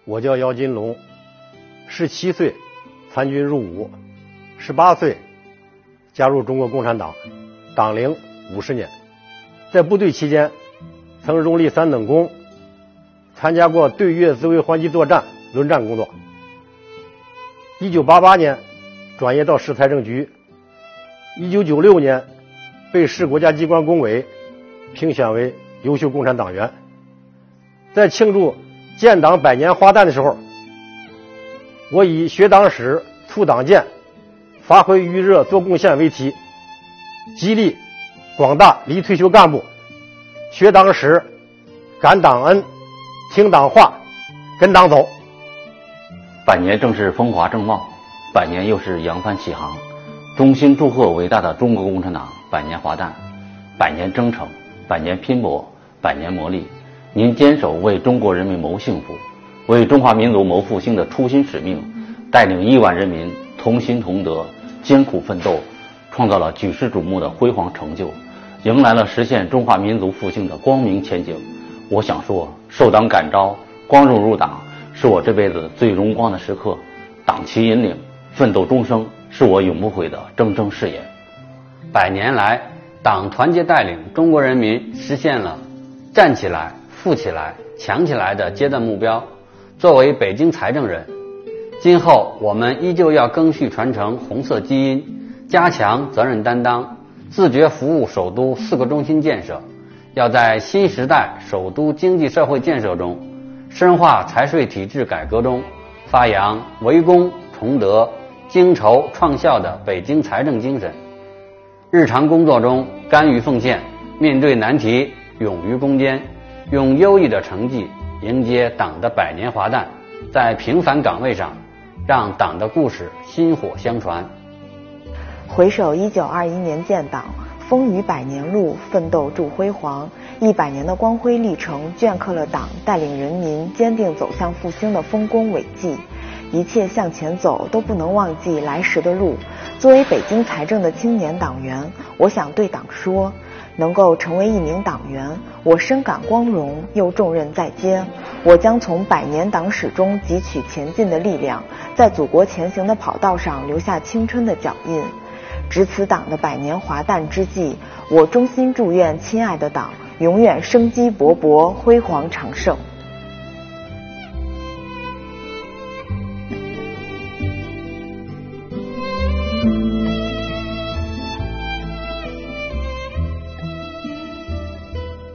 我叫姚金龙，17岁参军入伍，18岁加入中国共产党，党龄50年。在部队期间，曾荣立3等功，参加过对越自卫还击作战轮战工作。1988年转业到市财政局，1996年被市国家机关工委评选为优秀共产党员。在庆祝建党100年花诞的时候，我以学党史、促党建、发挥余热做贡献为题，激励广大离退休干部学党史、感党恩、听党话、跟党走。 100年正是风华正茂，100年又是扬帆起航。衷心祝贺伟大的中国共产党100年华诞，100年征程，100年拼搏，100年磨砺。您坚守为中国人民谋幸福，为中华民族谋复兴的初心使命，带领亿万人民同心同德，艰苦奋斗，创造了举世瞩目的辉煌成就，迎来了实现中华民族复兴的光明前景。我想说，受党感召，光荣入党，是我这辈子最荣光的时刻。党旗引领，奋斗终生，是我永不悔的铮铮誓言。 100年来，党团结带领中国人民实现了站起来、富起来、强起来的阶段目标。作为北京财政人，今后我们依旧要赓续传承红色基因，加强责任担当，自觉服务首都4个中心建设。要在新时代首都经济社会建设中，深化财税体制改革中，发扬为公崇德、精筹创效的北京财政精神。日常工作中甘于奉献，面对难题勇于攻坚，用优异的成绩迎接党的100年华诞，在平凡岗位上让党的故事薪火相传。 回首1921年建党，风雨100年路，奋斗铸辉煌。100年的光辉历程，镌刻了党带领人民坚定走向复兴的丰功伟绩。一切向前走，都不能忘记来时的路。作为北京财政的青年党员，我想对党说，能够成为一名党员，我深感光荣，又重任在肩。我将从100年党史中汲取前进的力量，在祖国前行的跑道上留下青春的脚印。值此党的100年华诞之际，我衷心祝愿亲爱的党永远生机勃勃，辉煌长盛。